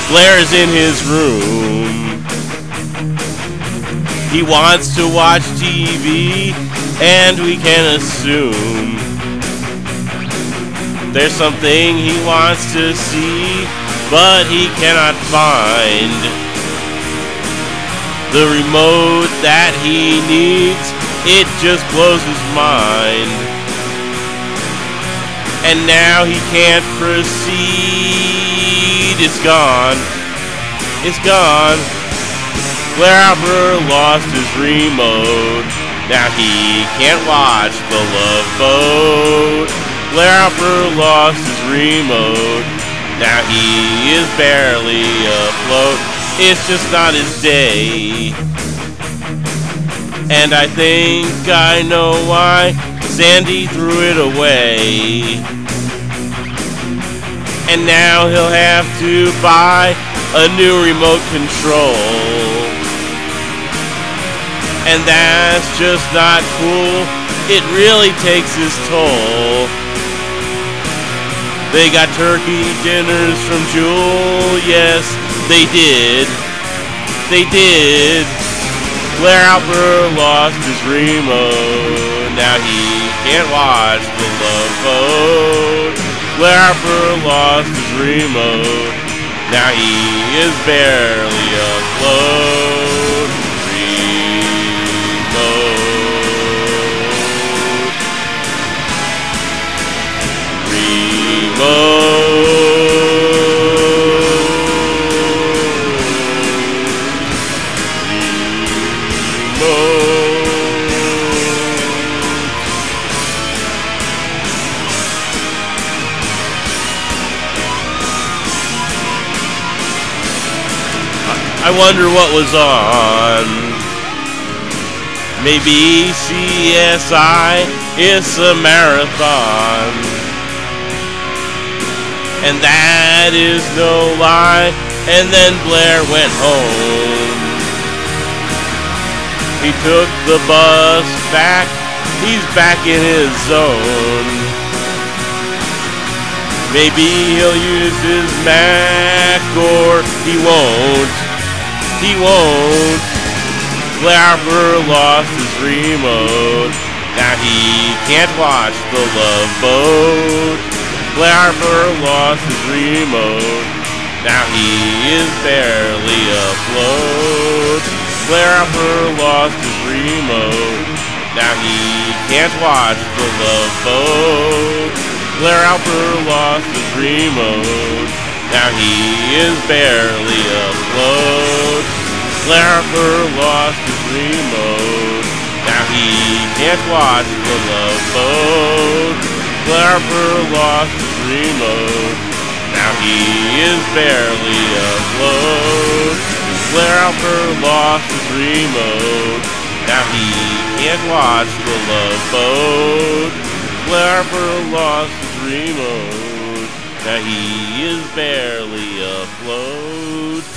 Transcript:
Blair's in his room. He wants to watch TV, and we can assume there's something he wants to see, but he cannot find the remote that he needs. It just blows his mind. And now he can't proceed. It's gone. It's gone. Blair Albert lost his remote. Now he can't watch The Love Boat. Blair Albert lost his remote. Now he is barely afloat. It's just not his day. And I think I know why. Sandy threw it away. And now he'll have to buy a new remote control. And that's just not cool. It really takes its toll. They got turkey dinners from Jewel. Yes, they did. They did. Blair Albert lost his remote. Now he can't watch The Love Boat. Blair Albert lost his remote. Now he is barely afloat. I wonder what was on. Maybe CSI is a marathon. And that is no lie. And then Blair went home. He took the bus back. He's back in his zone. Maybe he'll use his Mac or he won't. He won't. Blair Albert lost his remote. Now he can't watch The Love Boat. Blair Albert lost his remote. Now he is barely afloat. Blair Albert lost his remote. Now he can't watch The Love Boat. Blair Albert lost his remote. Now he is barely afloat. Blair Albert lost his remote. Now he can't watch The Love Boat. Blair Albert lost his remote. Now he is barely afloat. Blair Albert lost his remote. Now he can't watch The Love Boat. Blair Albert lost his remote. Now he is barely afloat.